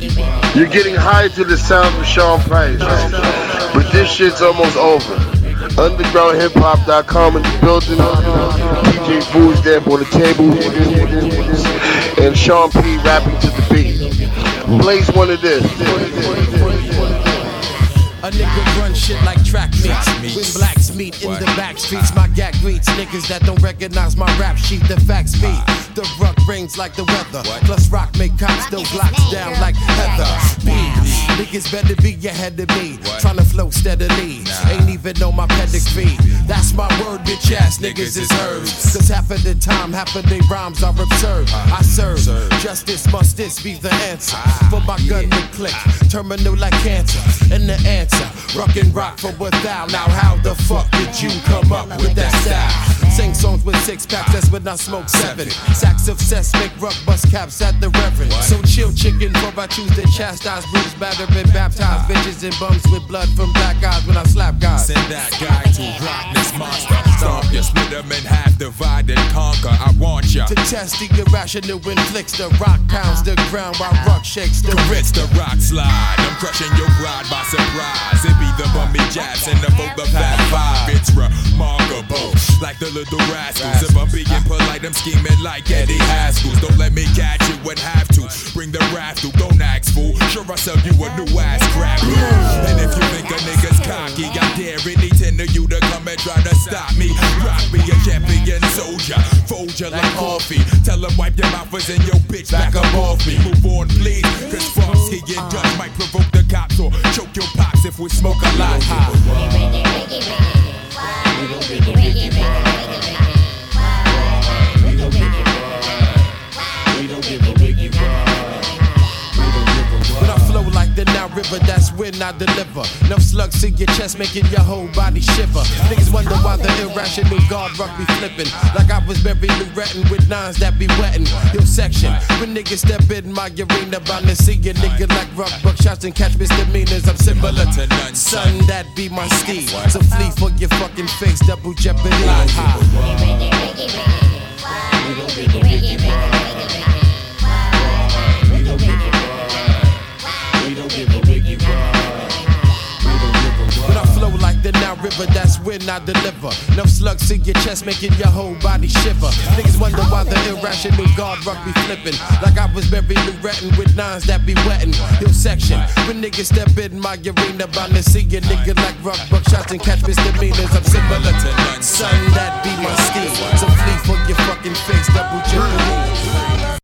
You're getting high to the sound of Sean Price. But this shit's almost over. UndergroundHipHop.com in the building. DJ Food's there on the table. And Sean P rapping to the beat. Blaze one of this. A nigga run shit like track meets. When blacks meet in the back streets, my gag greets niggas that don't recognize my rap sheet. The facts be the ruck rains like the weather. Plus rock make cops throw blocks down like heather. Niggas better be ahead of me. Tryna flow steadily. Ain't even know my pedigree. That's my word, bitch ass niggas is heard. Cause half of the time, half of their rhymes are absurd. I serve justice, must this be the answer? For my gun to click, terminal like cancer. And the answer, rock and rock for what thou. Now how the fuck did you come up with that style? Sing songs with 6 packs, that's when I smoke 7. Sacks of cess make ruck bust caps at the reverend. So chill chicken, for I choose to chastise, bruise, batter, and baptize bitches and bums with blood from black eyes when I slap guys. Send that guy to rock this monster. Stomp you, split them in half, divide and conquer. I want ya to test the irrational inflicts. The rock pounds the ground while rock shakes the grits. The rock slide, I'm crushing your pride by surprise. It be the bummy jabs and the vote the fat five. It's remarkable, like the little rascals. If I'm being polite, I'm scheming like Eddie Haskell's. Don't let me catch you and have to bring the wrath through. Don't ask fool, sure I sell you a new ass crap. And if you think a nigga's cocky, I dare any 10 of you to come and try to stop me. Rock me a champion soldier, fold you like coffee. Tell them wipe your mouths and your bitch back up off me. Move on please, cause Fox he and Dutch might provoke the cops or choke your pops if we smoke a lot. But I flow like the Nile River, that's when I deliver. Enough slugs in your chest, making your whole body shiver. Niggas wonder why the irrational guard rock be flipping. Like I was very Loretton with nines that be wetting. Your section, when niggas step in my arena, bound to see a nigga like rock buckshots and catch misdemeanors. I'm similar to none, son, that be my steed. So flee for your fucking face, double jeopardy. But I flow like the Nile River, that's when I deliver. Enough slugs in your chest, making your whole body shiver. Niggas wonder why the irrational guard rock be flipping. Like I was very Loretton with nines that be wetting. Your section, when niggas step in my arena, bound to see a nigga like rock buckshots and catch misdemeanors. I'm similar to none, son, that be my steed. So flee for your fucking face, double jeopardy.